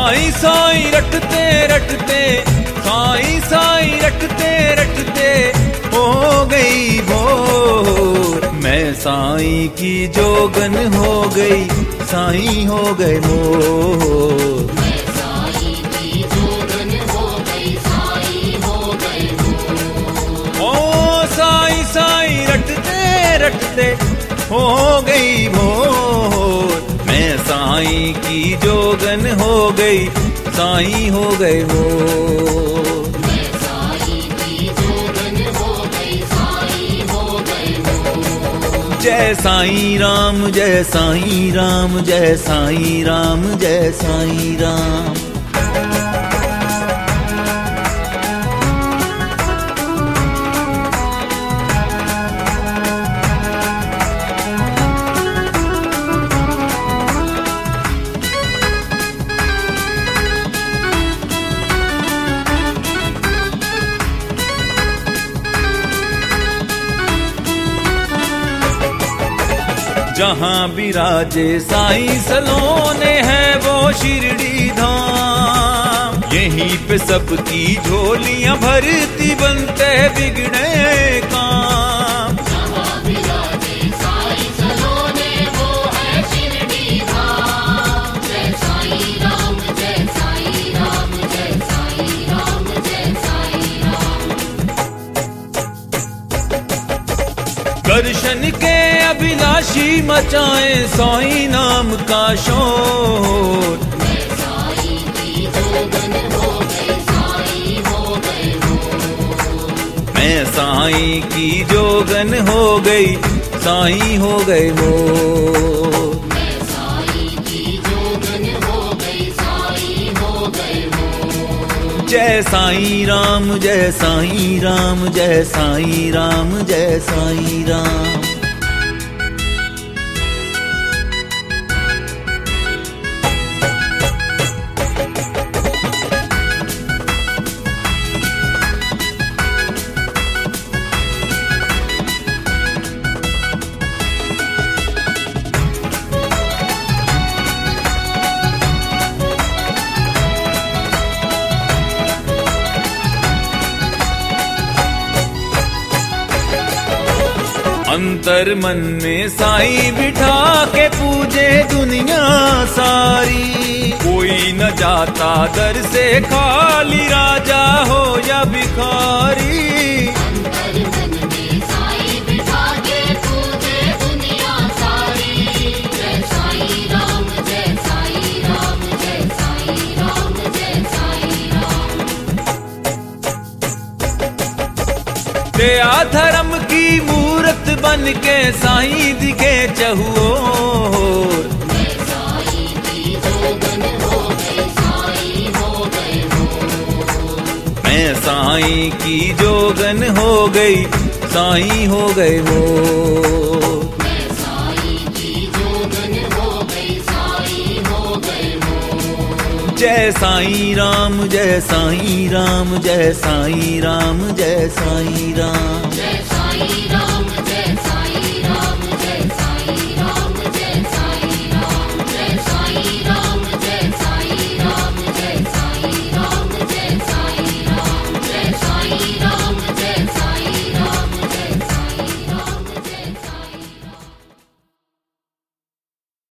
साईं साईं रटते रटते, साईं साईं रटते रटते हो गई भोर। मैं साईं की जोगन हो गई, साईं हो गए मोर। मैं साईं की जोगन हो गई, साईं हो गए मोर। ओ साईं साईं रटते रटते हो गई भोर। मैं साईं की जोगन हो गई, साईं हो गए मोर। मैं साईं की जोगन हो गई, साईं हो गए मोर। जय साईं राम, जय साईं राम, जय साईं राम, जय साईं राम। जहाँ विराजे साईं सलोने हैं वो शिरडी धाम। यहीं पे सबकी झोलियां भरती बनते बिगड़े काम। जहाँ विराजे साईं सलोने वो है शिरडी धाम। जय साईं राम, जय साईं राम, जय साईं राम, जय साईं राम। दर्शन के अभिलाषी मचाए साईं नाम का शोर। मैं साईं की जोगन हो गई, साईं हो गए मोर। मैं साईं की जोगन हो गई, साईं हो गए मोर। मैं साईं की जोगन हो गई, साईं हो गए मोर। जय साईं राम, जय साईं राम, जय साईं राम, जय साईं राम। अंतर मन में साईं बिठा के पूजे दुनिया सारी। कोई न जाता दर से खाली, राजा हो या भिखारी। अंतर मन में साईं बिठा के पूजे दुनिया सारी। जय साईं राम, जय साईं राम, जय साईं राम, जय साईं राम। दया धर्म की मूरत बन के साईं दिखे चहुओर। मैं साईं की जोगन हो गई, साईं हो गए मोर। मैं साईं की जोगन हो गई, साईं हो गए मोर। मैं साईं की जोगन हो गई, साईं हो गए मोर। जय साईं राम, जय साईं राम, जय साईं राम, जय साईं राम। जय साईं राम,